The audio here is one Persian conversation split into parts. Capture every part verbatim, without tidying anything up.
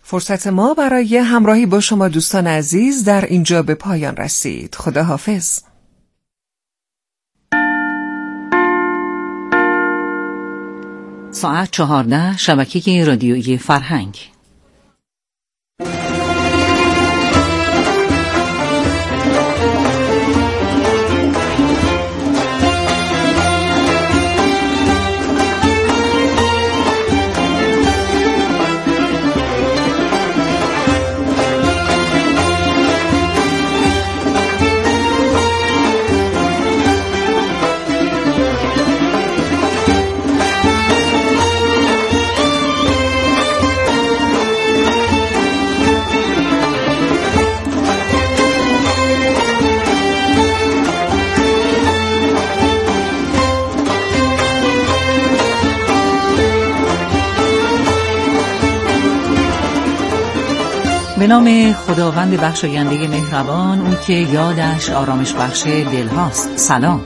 فرصت ما برای همراهی با شما دوستان عزیز در اینجا به پایان رسید. خدا حافظ. ساعت چهارده، شبکه رادیویی فرهنگ. به نام خداوند بخشاینده مهربان، اون که یادش آرامش بخش دل هاست. سلام.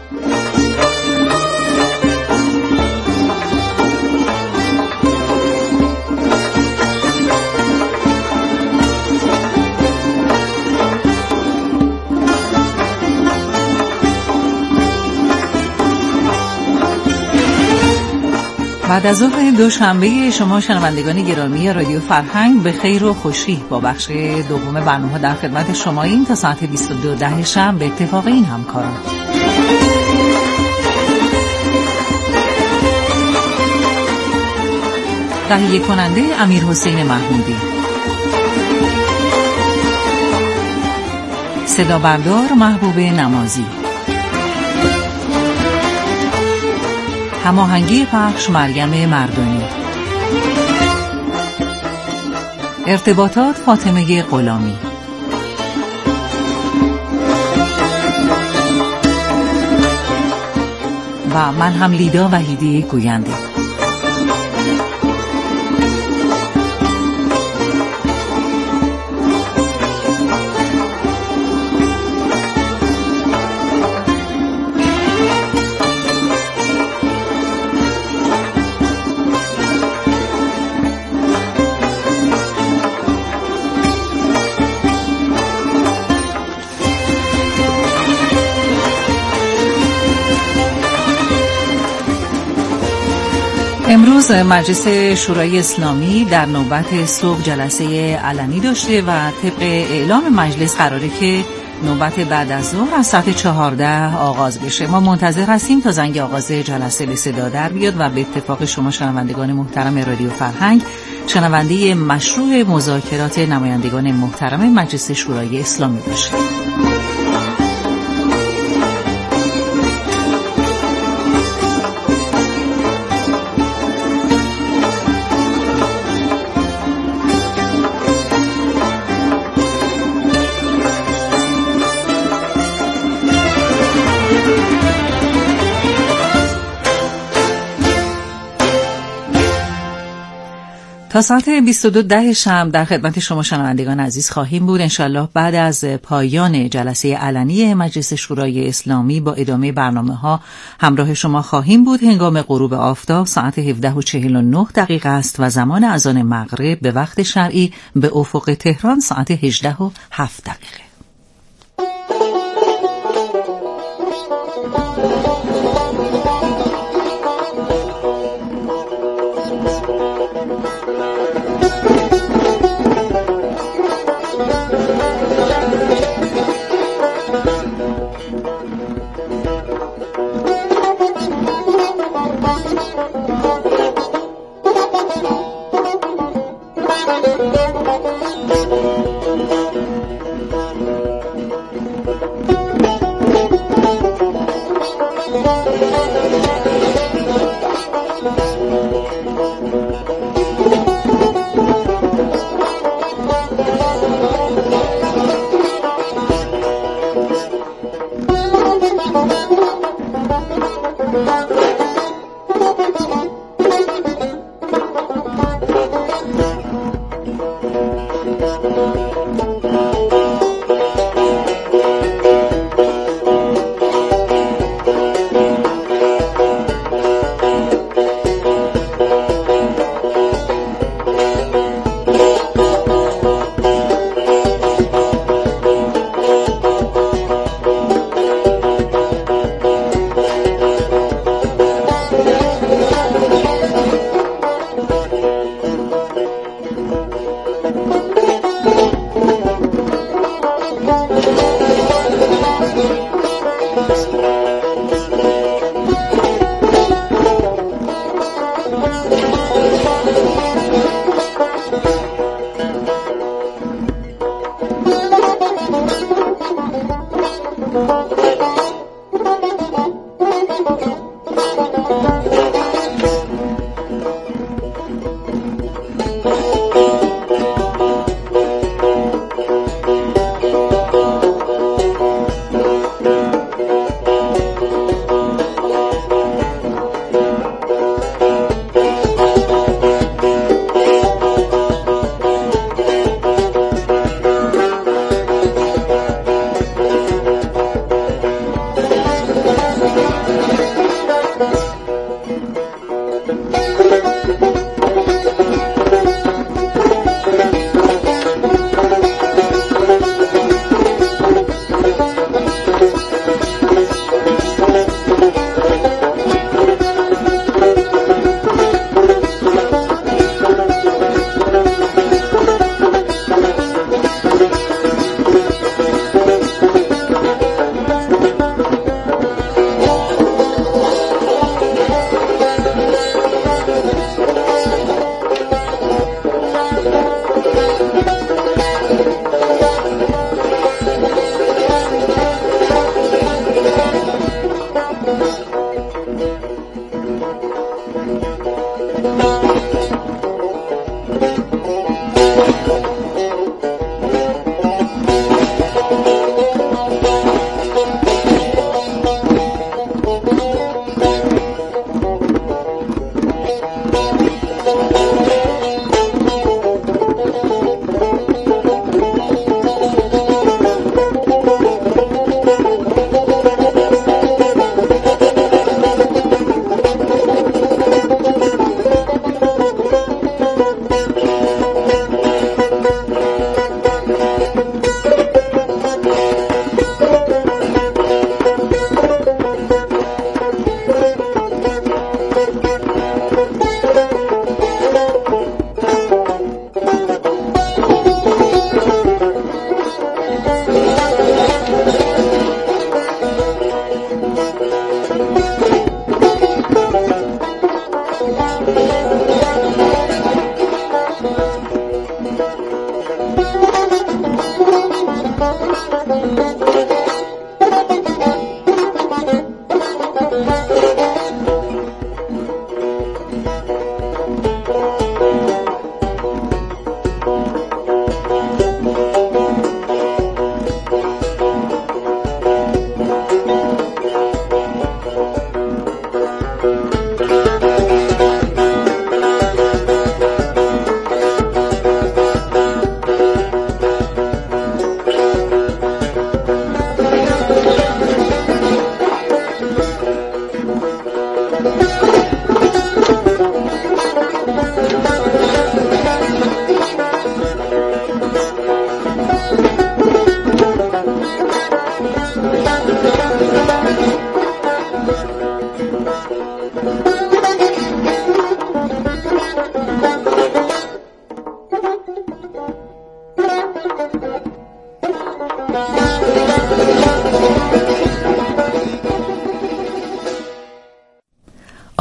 بعد از ظهر دوشنبه شما شنوندگان گرامی رادیو فرهنگ به خیر و خوشی با بخش دوم برنامه در خدمت شما این تا ساعت بیست و دو ده شب به اتفاق این همکاران. تهیه کننده امیر حسین محمودی، صدا بردار محبوب نمازی، هماهنگی پخش مریم مردانی، ارتباطات فاطمه غلامی. و من هم لیدا وحیدی گوینده. امروز مجلس شورای اسلامی در نوبت صبح جلسه علنی داشته و طبق اعلام مجلس قراره که نوبت بعد از ظهر از ساعت چهارده آغاز بشه. ما منتظر هستیم تا زنگ آغاز جلسه به صدا در بیاد و به اتفاق شما شنوندگان محترم رادیو فرهنگ شنونده مشروع مذاکرات نمایندگان محترم مجلس شورای اسلامی باشه. تا ساعت بیست و دو ده شب در خدمت شما شنوندگان عزیز خواهیم بود. انشالله بعد از پایان جلسه علنی مجلس شورای اسلامی با ادامه برنامه ها همراه شما خواهیم بود. هنگام غروب آفتاب ساعت هفده و چهل و نه دقیقه است و زمان اذان مغرب به وقت شرعی به افق تهران ساعت هجده و هفت دقیقه.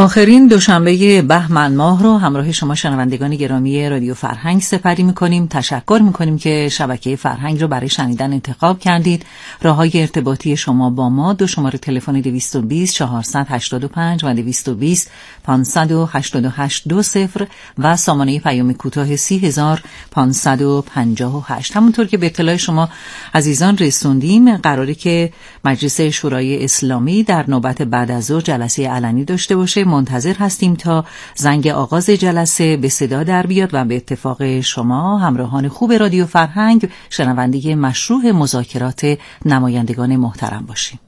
آخرین دوشنبه بهمن ماه رو همراه شما شنوندگان گرامی رادیو فرهنگ سپری می‌کنیم. تشکر می‌کنیم که شبکه فرهنگ رو برای شنیدن انتخاب کردید. راه‌های ارتباطی شما با ما دو شماره تلفن دویست و بیست چهارصد و هشتاد و پنج و دویست و بیست پانصد و هشتاد و هشت دو صفر و سامانه پیام کوتاه سی هزار پانصد و پنجاه و هشت. همونطور که به اطلاع شما عزیزان رسوندیم، قراره که مجلس شورای اسلامی در نوبت بعد از ظهر جلسه علنی داشته باشه. منتظر هستیم تا زنگ آغاز جلسه به صدا در بیاد و به اتفاق شما همراهان خوب رادیو فرهنگ شنونده مشروع مذاکرات نمایندگان محترم باشیم.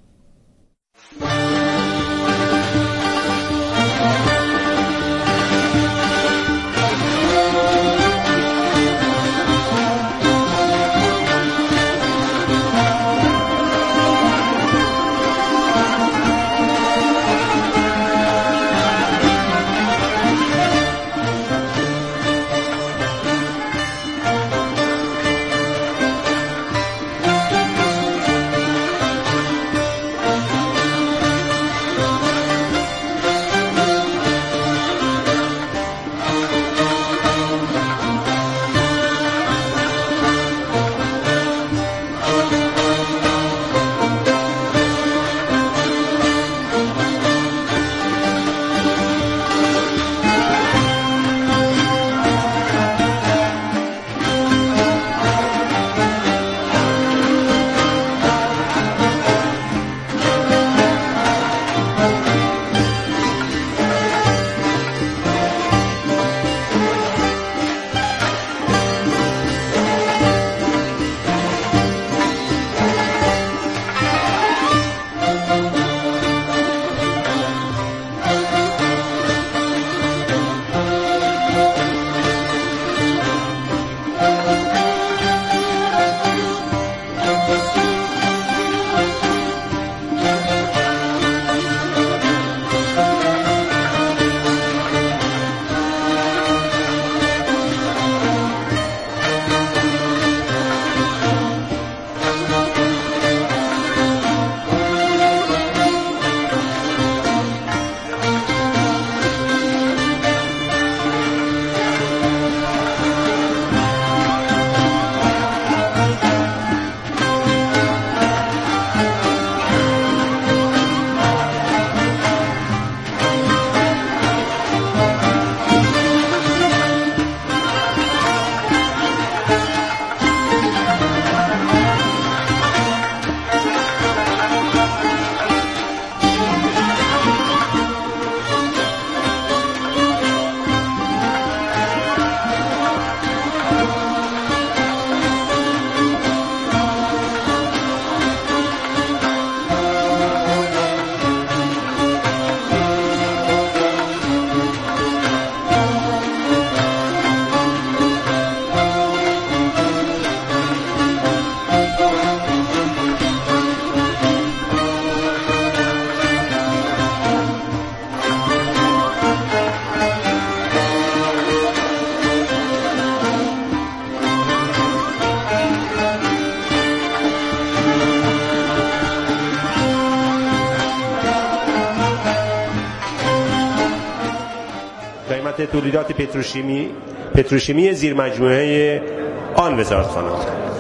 تولیدات پتروشیمی پتروشیمی زیر مجموعه آن وزارتخانه.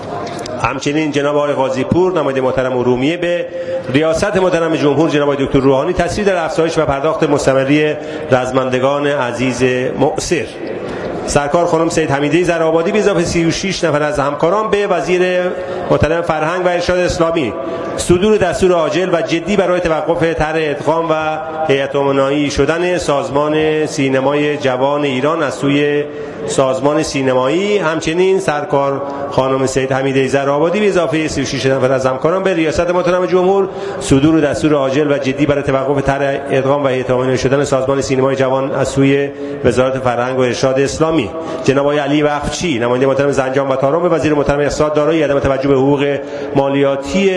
همچنین جناب آقای قاضی پور نماینده محترم ارومیه به ریاست محترم جمهور جناب آقای دکتر روحانی تصویر در افزایش و پرداخت مستمری رزمندگان عزیز مؤثر. سرکار خانم سید حمیده زرآبادی به اضافه سی و شش نفر از همکاران به وزیر محترم فرهنگ و ارشاد اسلامی صدور دستور عاجل و جدی برای توقف طرح ادغام و هیئت امنایی شدن سازمان سینمای جوان ایران از سوی سازمان سینمایی. همچنین سرکار خانم سید حمیده زرآبادی به اضافه سی و شش نفر از همکاران به ریاست محترم جمهور صدور دستور عاجل و جدی برای توقف طرح ادغام و هیئت امنایی شدن سازمان سینمای جوان از سوی وزارت فرهنگ و ارشاد اسلامی. جناب آقای علی بخشی نماینده محترم زنجان و تاران به وزیر محترم اقتصاد دارایی عدم توجه به حقوق مالیاتی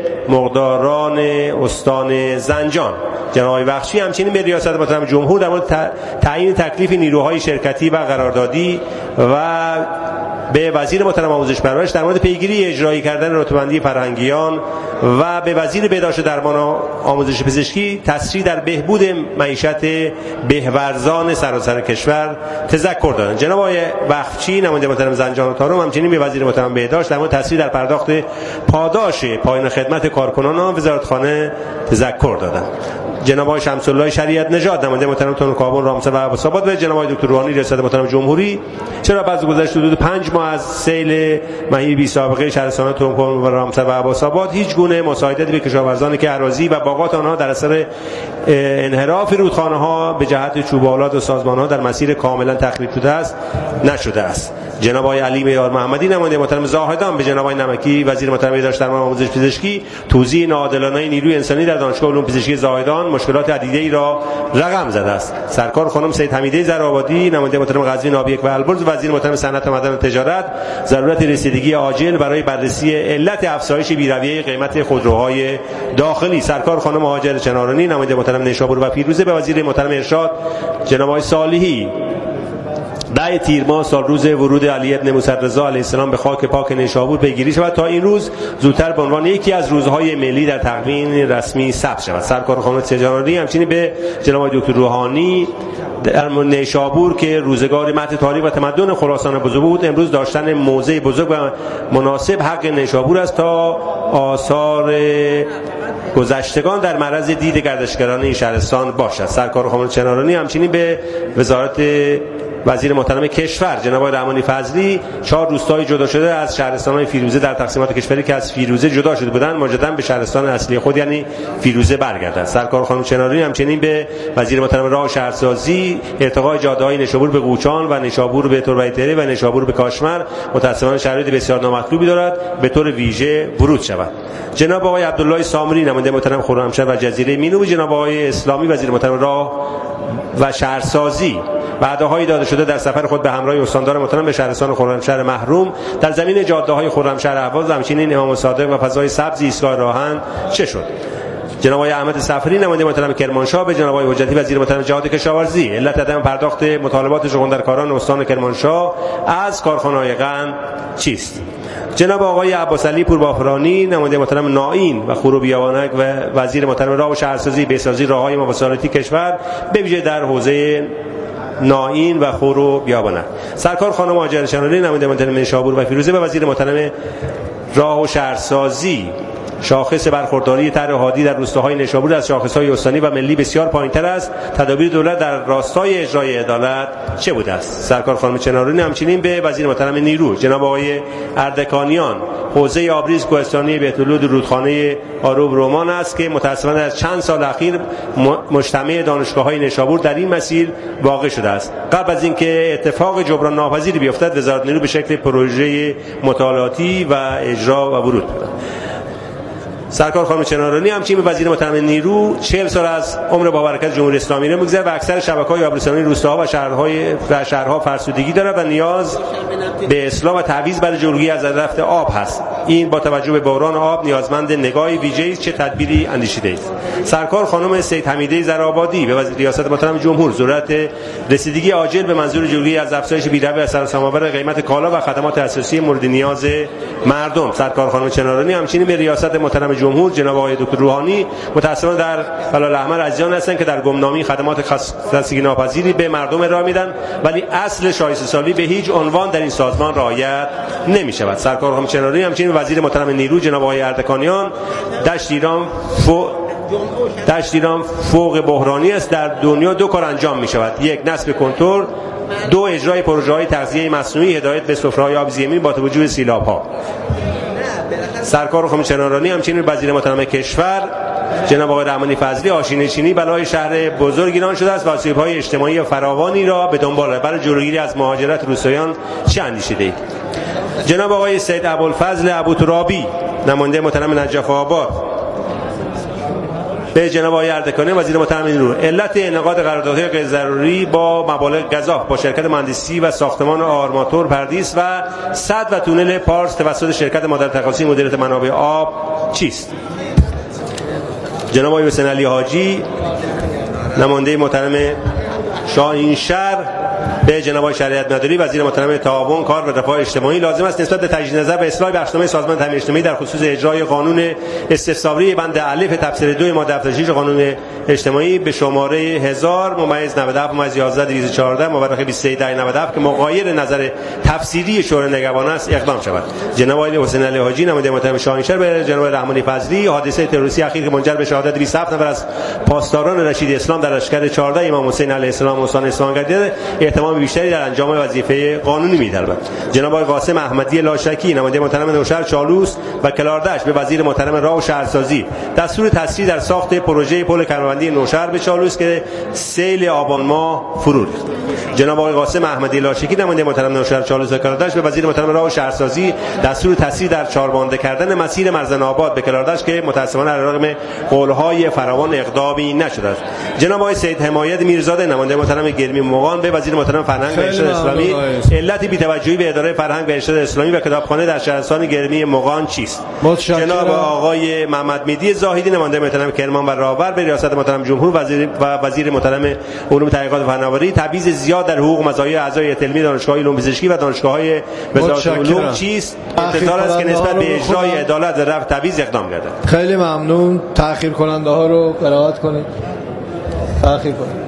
مقداران استان زنجان. جناب آقای بخشی همچنین به ریاست محترم جمهور در مورد تعیین تکلیف نیروهای شرکتی و قراردادی و به وزیر محترم آموزش پرورش در مورد پیگیری اجرایی کردن رتبه‌بندی فرهنگیان و به وزیر بهداشت و درمان و آموزش پزشکی تسریع در بهبود معیشت بهورزان سراسر کشور تذکر دادند. جناب آقای وقفچی نماینده محترم زنجان و تارم همچنین به وزیر محترم بهداشت در مورد تسریع در پرداخت پاداش پایان خدمت کارکنان وزارتخانه تذکر دادند. جناب آقای شمس الله شریعت نژاد نماینده محترم تونکابون رامسر و عباس‌آباد و جناب آقای دکتر روحانی ریاست محترم جمهوری چرا پس گذشت حدود پنج ماه از سیل مهیب بی سابقه شهرستان تونکابون و رامسر و عباس‌آباد هیچ گونه مساعدتی به کشاورزانی که اراضی و باغات آنها در اثر انحراف رودخانه‌ها به جهت چوبالات و سازمان‌ها در مسیر کاملا تخریب شده است نشده است. جناب آقای علی معیار محمدی نماینده محترم زاهدان به جناب آقای نمکی وزیر محترم بهداشت درمان و آموزش پزشکی توزیع ناعادلانه نیروی انسانی در دانشگاه علوم پزشکی زاهدان مشکلات عدیده‌ای را رقم زده است. سرکار خانم سید حمیده زرآبادی نماینده محترم قزوین آبیک و البرز وزیر محترم صنعت و معدن و تجارت ضرورت رسیدگی عاجل برای بررسی علت افزایش بی‌رویه قیمت خودروهای داخلی. سرکار خانم هاجر چنارانی نماینده محترم نیشابور و پیروزه به وزیر محترم ارشاد جناب آقای صالحی ده تیر ماه سال روز ورود علی ابن موسی رضا علیه السلام به خاک پاک نیشابور پیگیری شود تا این روز زودتر به عنوان یکی از روزهای ملی در تقویم رسمی ثبت شود. سرکار خانم تجاری همچنین به جناب دکتر روحانی در نیشابور که روزگار مهد تاریخ و تمدن خراسان بزرگ بود امروز داشتن موضع بزرگ و مناسب حق نیشابور است تا آثار گذشتگان در معرض دید گردشگران این شهرستان باشد. سرکار خانم چنارانی همچنین به وزارت وزیر محترم کشور جناب آقای رحمانی فضلی چهار روستای جدا شده از شهرستان‌های فیروزه در تقسیمات کشوری که از فیروزه جدا شده بودند مجددا به شهرستان اصلی خود یعنی فیروزه برگردند. سرکار خانم چنارانی همچنین به وزیر محترم راه و شهرسازی ارتقای جاده‌های نیشابور به قوچان و نیشابور به تربیت‌تره و نیشابور به کاشمر متأسفانه شرایط بسیار نامطلوبی دارد به طور ویژه ورود شود. جناب آقای عبدالله سامری نماینده محترم خرمشهر و جزیره مینو جناب آقای اسلامی وزیر محترم راه و شهرسازی وعده‌هایی داده شده در سفر خود به همراه استاندار محترم به شهرستان خرمشهر محروم در زمین جاده‌های خرمشهر اهواز همچنین امام صادق و فضای سبز ایستگاه راهن چه شد؟ جناب آقای احمد صفری نماینده محترم کرمانشاه به جناب آقای حجتی وزیر محترم جهاد کشاورزی علت عدم پرداخت مطالبات شغل‌درکاران استان کرمانشاه از کارخانه‌های قند چیست؟ جناب آقای عباس علی پوربافرانی نماینده محترم نائین و خور و بیابانک و وزیر محترم راه و شهرسازی بهسازی راه‌های مواصلاتی کشور به ویژه در حوزه نائین و خور و بیابانک. سرکار خانم هاجر چنارانی نماینده محترم نیشابور و فیروزه به وزیر محترم راه و شهرسازی شاخص برخورداری طرح هادی در روستاهای نیشابور از شاخص‌های استانی و ملی بسیار پایین‌تر است. تدابیر دولت در راستای اجرای عدالت چه بوده است؟ سرکار خانم چنارانی همچنین به وزیر محترم نیرو جناب آقای اردکانیان حوزه آبریز کوهستانی بهت‌الود رودخانه آروب رومان است که متأسفانه از چند سال اخیر مجتمع دانشگاه‌های نیشابور در این مسیر واقع شده است. قبل از اینکه اتفاق جبران ناپذیری بیفتد وزارت نیرو به شکل پروژه مطالعاتی و اجرا و ورود داد. سرکار خانم چنارانی همچنین به وزیر محترم نیرو چهل سال از عمر با برکت جمهوری اسلامی را می‌گذرد و اکثر شبکه‌های آبرسانی روستاها و شهرهای و شهرها فرسودگی دارد و نیاز به اصلاح و تعویض برای جلوگیری از رفت آب هست. این با توجه به بحران آب نیازمند نگاهی ویژه‌ای است. چه تدبیری اندیشیده اید؟ سرکار خانم سید حمیده زرآبادی به وزیر ریاست محترم جمهور ضرورت رسیدگی عاجل به منظور جلوگیری از افزایش بی‌رویه از سرسام‌آور قیمت کالا و خدمات اساسی مورد نیاز مردم. سرکار خانم چنارانی همچنین به ریاست محترم جمهور جناب آقای دکتر روحانی متأسفانه در هلال احمر عزیزان هستند که در گمنامی خدمات خستگی ناپذیری به مردم ارائه میدن ولی اصل شایسته سالی به هیچ عنوان در این سازمان رعایت نمی شود. سرکار خانم چنارانی همچنین وزیر محترم نیرو جناب آقای اردکانیان دشت ایران فو... دشت ایران فوق بحرانی است. در دنیا دو کار انجام می شود: یک نصب کنترل، دو اجرای پروژه‌های تغذیه مصنوعی هدایت به سفره‌های آب زمین با توجه به سیلاب‌ها. سرکار خانم چنارانی همچنین وزیر محترم کشور جناب آقای رحمانی فضلی آشین‌نشینی بلای شهر بزرگ ایران شده است و آسیب‌های اجتماعی فراوانی را به دنبال دارد. برای جلوگیری از مهاجرت روستاییان چه اندیشیده اید؟ جناب آقای سید ابوالفضل ابوترابی نماینده محترم نجف آباد به جناب آقای اردکانی وزیر محترم نیرو علت انعقاد قراردادهای غیر ضروری با مبالغ گزاف با شرکت مهندسی و ساختمان آرماتور پردیس و سد و تونل پارس توسط شرکت مادر تقاسی مدیریت منابع آب چیست؟ جناب آقای حسین علی حاجی نماینده محترم شاهینشهر به جناب آقای شریعت مداری وزیر محترم تعاون کار و رفاه اجتماعی لازم است نسبت به تجدید نظر به اصلاح بخشنامه سازمان تامین اجتماعی در خصوص اجرای قانون استفساری بند الف تفسیر دو ماده هفتاد و شش قانون اجتماعی به شماره هزار ممیز نود و هفت ممیز یازده دویست و چهارده مورخ بیست و سه ده نود و هفت که مغایر نظر تفسیری شورای نگهبان است اقدام شود. جناب آقای حسین علی حاجی نماینده محترم شاهینشهر به جناب رحمانی فضلی حادثه تروریستی اخیر که منجر به شهادت بیست و هفت نفر از پاسداران رشید اسلام در لشکر چهارده امام حسین علیه السلام استان اصفهان گردیده اهتمام بیشتری در انجام وظیفه قانونی می‌طلبد. جناب آقای قاسم احمدی لاشکی نماینده محترم نوشهر چالوس و کلاردشت به وزیر محترم راه و شهرسازی دستور تسریع در ساخت پروژه پل کمربندی نوشهر به چالوس که سیل آبان ماه فرو ریخت. جناب آقای قاسم احمدی لاشکی نماینده محترم نوشهر چالوس و کلاردشت به وزیر محترم راه و شهرسازی دستور تسریع در چهاربانده کردن مسیر مرزن آباد به کلاردشت که متأسفانه علیرغم قول‌های فراوان اقدامی نشده است. جناب آقای سید حمایت میرزاده نماینده محترم گرمی مغان به وزیر محترم فرهنگ و ارشاد اسلامی علت بی‌توجهی به اداره فرهنگ و ارشاد اسلامی و کتابخانه در شهرستان گرمی مغان چیست؟ جناب آقای محمد میدی زاهدی نماینده محترم کرمان و راهبر به ریاست محترم جمهور وزیر و وزیر محترم علوم تحقیقات و فناوری تبعیض زیاد در حقوق مزایا اعضای علمی دانشگاه علوم پزشکی و دانشگاه‌های وزارت علوم چیست؟ انتظار است که نسبت به اجرای عدالت و رفع تبعیض اقدام گردد. خیلی ممنون. تأخیر کننده ها رو قرائت کنید. تأخیر کنید.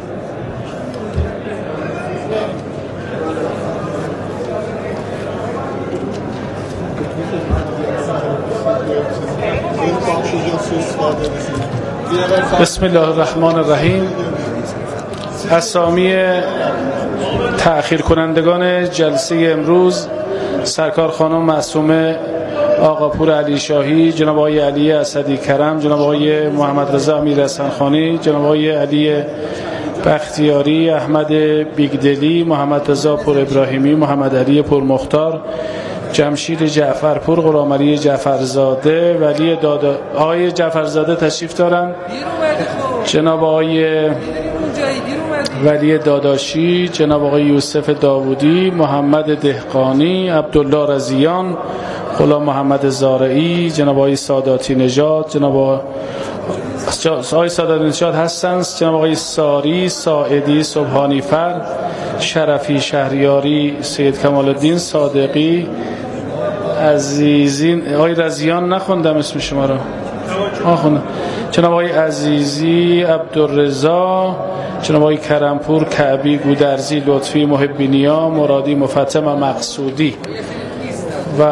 بسم الله الرحمن الرحیم. اسامی تأخیر کنندگان جلسه امروز: سرکار خانم معصومه آقاپور علی شاهی، جناب آقای علی اسدی کرم، جناب آقای محمد رضا امیر حسن خانی، جناب آقای علی بختیاری، احمد بیگدلی، محمد رضا پور ابراهیمی، محمد علی پور مختار، جمشید جعفرپور، غلامعلی جعفرزاده، ولی دادا آقای جعفرزاده تشریف دارن، جناب آقای ولی داداشی، جناب آقای یوسف داوودی، محمد دهقانی، عبدالله رضیان، غلام محمد زارعی، جناب آقای ساداتی نژاد، جناب آقای ساداتی نژاد هستند، جناب آقای ساری، ساعدی، سبحانی فر، شرفی شهریاری، سید کمال الدین صادقی، عزیزین. آقای رضیان نخوندم اسم شما رو. آخوندم. جناب آقای عزیزی، عبدالرضا، جناب آقای کرمپور، کعبی، گودرزی، لطفی، محبینیا، مرادی، مفتم و مقصودی و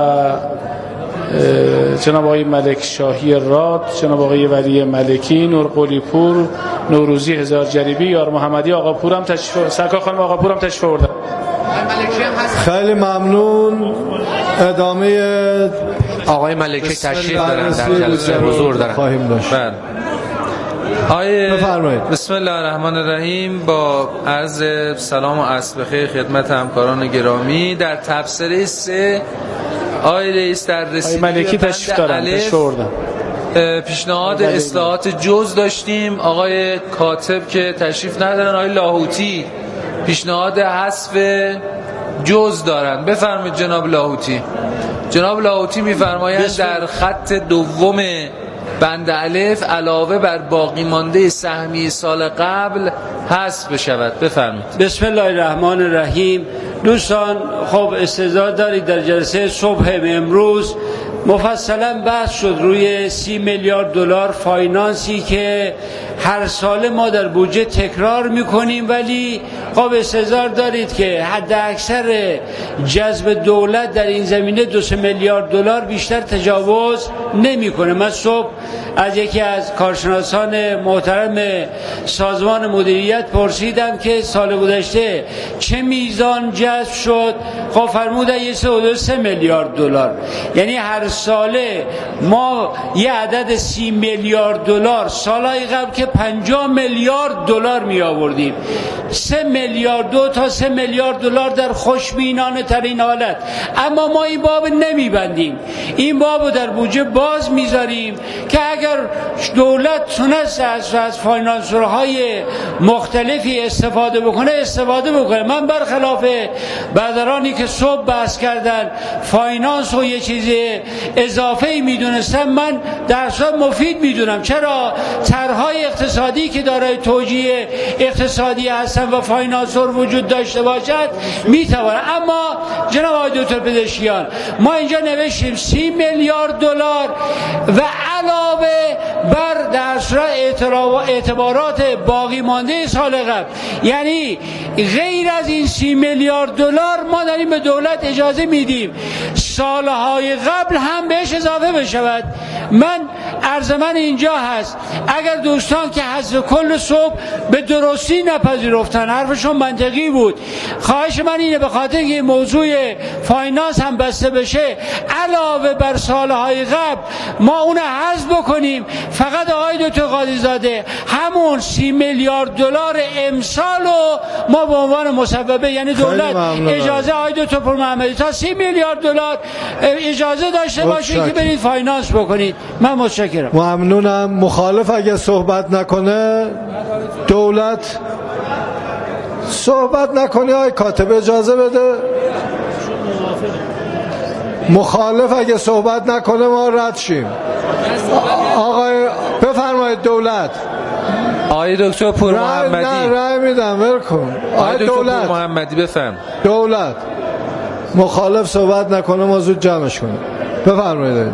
جناب آقای ملک شاهی راد، جناب آقای ولی ملکی، نورقلی پور، نوروزی هزار جریبی، یار محمدی آقاپور هم تشریف، سرکار خانم آقاپور هم تشریف آوردن. خیلی ممنون. ادامه آقای ملکی تشریف دارن در جلسه حضور دارن. خواهیم داشت. بله. آقای بفرمایید. بسم الله الرحمن الرحیم. با عرض سلام و عصر بخیر خدمت همکاران گرامی، در تبصره سه آقای رئیس در رسیدگی ملکی تشریف دارن پیشنهاد اصلاحات جز داشتیم. آقای کاتب که تشریف ندارن، آقای لاهوتی پیشنهاد حذف جز دارن. بفرمایید جناب لاهوتی. جناب لاهوتی میفرمایند در خط دوم بند الف علاوه بر باقی مانده سهمی سال قبل حذف بشود. بفرمایید. بسم الله الرحمن الرحیم. دوستان خب استعداد دارید در جلسه صبح امروز مفصلا بحث شد روی سی میلیارد دلار فاینانسی که هر ساله ما در بودجه تکرار میکنیم، ولی خب استعداد دارید که حد اکثر جذب دولت در این زمینه دو سه میلیارد دلار بیشتر تجاوز نمیکنه. من صبح از یکی از کارشناسان محترم سازمان مدیریت پرسیدم که سال گذشته چه میزان جذب شد. خب فرمودن یه سه میلیارد دلار. یعنی هر ساله ما یه عدد سی میلیارد دلار، سالهای قبل که پنجاه میلیارد دلار می آوردیم، سه میلیارد دو تا سه میلیارد دلار در خوشبینانه ترین حالت. اما ما این باب نمی بندیم، این باب در بودجه باز میذاریم که اگر دولت تونست از از فاینانسورهای مختلفی استفاده بکنه استفاده بکنه. من برخلاف برادرانی که صبح بحث کردن فاینانس و یه چیز اضافه میدونستم، من در صورت مفید میدونم. چرا؟ طرح‌های اقتصادی که دارای توجیه اقتصادی هستن و فاینانسور وجود داشته باشد میتوانه. اما جناب آقای دکتر پزشکیان، ما اینجا نوشتیم سی میلیارد دلار و علاوه بر در صورت اعتبارات باقی مانده سال قبل، یعنی غیر از این سی میلیارد دلار ما داریم به دولت اجازه میدیم سالهای قبل هم بهش اضافه بشود. من عرض من اینجا هست، اگر دوستان که حذف کل صبح به درستی نپذیرفتن، حرفشون منطقی بود، خواهش من اینه به خاطر که موضوع فاینانس هم بسته بشه علاوه بر سالهای قبل ما اون حذف بکنیم. فقط آقای دکتر قاضیزاده همون سی میلیارد دلار امسال رو ما به عنوان مسببه، یعنی دولت اجازه آقای دکتر پورمحمدی تا سی میلیارد دلار اجازه داشته باشه که برید فاینانس بکنید. من متشکرم. ممنونم. مخالف اگه صحبت نکنه دولت صحبت نکنه. آقای کاتب اجازه بده. مخالف اگه صحبت نکنه ما رد شیم. آقای بفرمایید دولت. آقای دکتر پورمحمدی. نه رای میدم ول کن. آقای دکتر پورمحمدی بفرم. دولت مخالف صحبت نکنه ما زود جمعش کنیم. بفرمایید.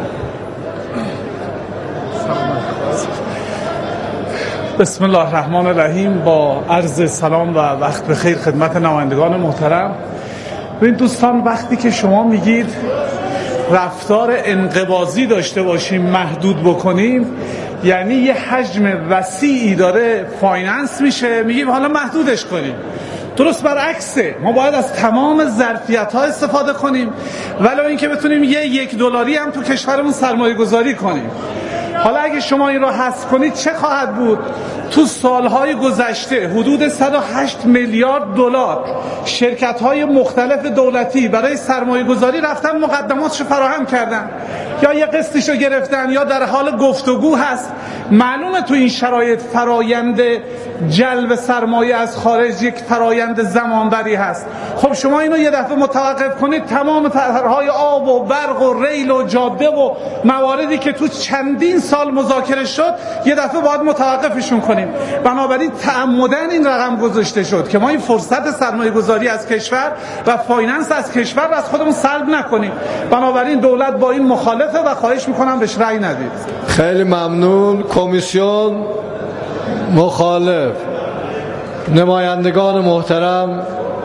بسم الله الرحمن الرحیم. با عرض سلام و وقت بخیر خدمت نمایندگان محترم. ببین دوستان، وقتی که شما میگید رفتار انقباضی داشته باشیم، محدود بکنیم، یعنی یه حجم وسیعی داره فایننس میشه، میگیم حالا محدودش کنیم. درست برعکسه، ما باید از تمام ظرفیت ها استفاده کنیم، ولو اینکه بتونیم یه یک دلاری هم تو کشورمون سرمایه گذاری کنیم. حالا اگه شما این رو حذف کنید چه خواهد بود؟ تو سالهای گذشته حدود صد و هشت میلیارد دلار شرکت‌های مختلف دولتی برای سرمایه گذاری رفتن مقدماتشو فراهم کردن، یا یه قسطشو گرفتن یا در حال گفتگو هست. معلومه تو این شرایط فرایند جلب سرمایه از خارج یک فرایند زمانبری هست. خب شما اینو یه دفعه متوقف کنید، تمام طرح‌های آب و برق و ریل و جاده و مواردی که تو چندین سال مذاکره شد یه دفعه باید متوقفشون کنیم. بنابراین تعمدن این رقم گذاشته شد که ما این فرصت سرمایه گذاری از کشور و فایننس از کشور از خودمون سلب نکنیم. بنابراین دولت با این مخالفه و خواهش میکنم بهش رأی ندید. خیلی ممنون. کمیسیون مخالف. نمایندگان محترم،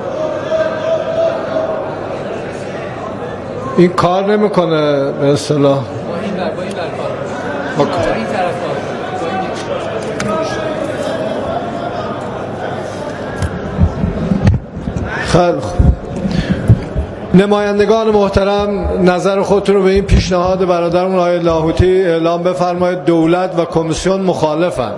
این کار نمیکنه به اصطلاح. خیلی نمایندگان محترم، نظر خودتون رو به این پیشنهاد برادرمون آقای لاهوتی اعلام بفرمایید. دولت و کمیسیون مخالفن.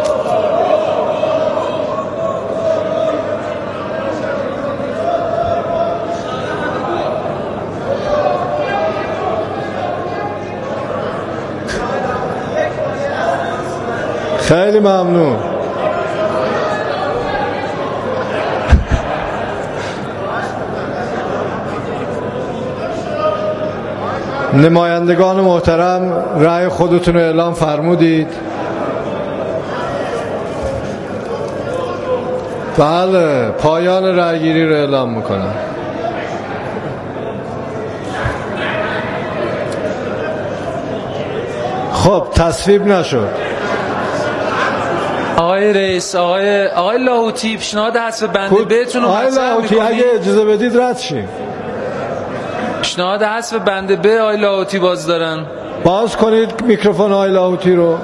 خیلی ممنون. نمایندگان محترم، رأی خودتون رو اعلام فرمودید. بله، پایان رأیگیری رو اعلام میکنم. خب تصویب نشد. آقای رئیس، آقای آقای لاهوتی، پیشنهاد حذف بند بهتون رو آقای لاهوتی اگه اجازه بدید رد شیم. پیشنهاد حذف بند ب آقای لاهوتی باز دارن. باز کنید میکروفون آقای لاهوتی رو.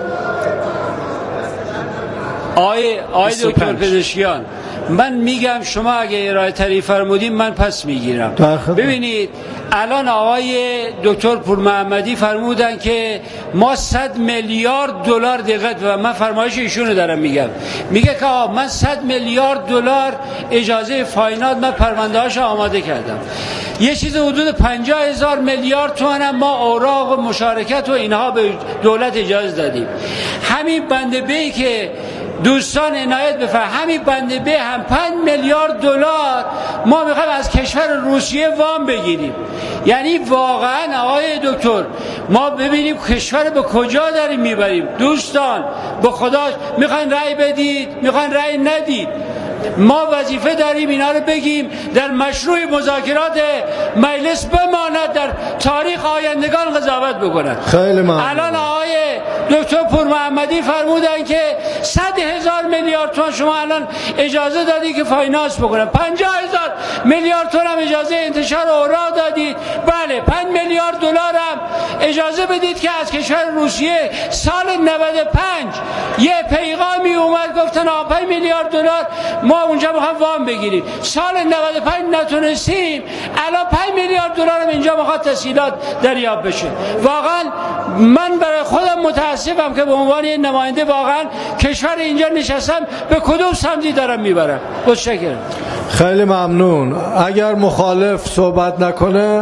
آقای آقای دکتر پزشکیان، من میگم شما اگه ارائه طریق فرمودین من پس میگیرم. ببینید الان آقای دکتر پورمحمدی فرمودن که ما صد میلیارد دلار، دقت و من فرمایش ایشونو دارم میگم، میگه که آقا من صد میلیارد دلار اجازه فاینانس من پرونده‌هاشو آماده کردم، یه چیز حدود پنجاه هزار میلیارد تومان هم ما اوراق و مشارکت و اینها به دولت اجازه دادیم. همین بنده بی که دوستان عنایت بفرمایید، همین بند به هم پنج میلیارد دلار ما میخوایم از کشور روسیه وام بگیریم. یعنی واقعا آقای دکتر ما ببینیم کشور به کجا داریم میبریم. دوستان به خدا میخواین رأی بدید، میخواین رأی ندید، ما وظیفه داریم اینا رو بگیم، در مشروع مذاکرات مجلس بماند، در تاریخ آیندگان قضاوت بکنن. خیلی ممنون. الان آقای دکتر پور محمدی فرمودن که صد هزار میلیارد تومان شما الان اجازه دادی که فاینانس بکنن، پنجاه هزار میلیارد تومان هم اجازه انتشار اوراق دادید. بله، پنج میلیارد دلار هم اجازه بدید که از کشور روسیه سال نود و پنج یه پیغامی اومد گفتن آ پنج میلیارد دلار ما اونجا میخوام وام بگیریم. سال نود و پنج نتونستیم، الان پنج میلیارد دلار هم اینجا میخواد تسهیلات دریافت بشه. واقعا من برای خودم متاسفم که به عنوان یه نماینده واقعا کشور اینجا نشستم، به کدوم سمتی دارم میبرم. متشکرم. خیلی ممنون. اگر مخالف صحبت نکنه،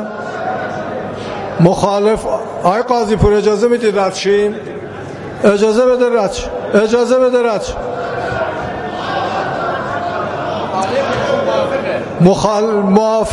مخالف آقای قاضی پور اجازه میدید رد شیم؟ اجازه بده رد شیم. اجازه بده رد شیم. مخال... موافق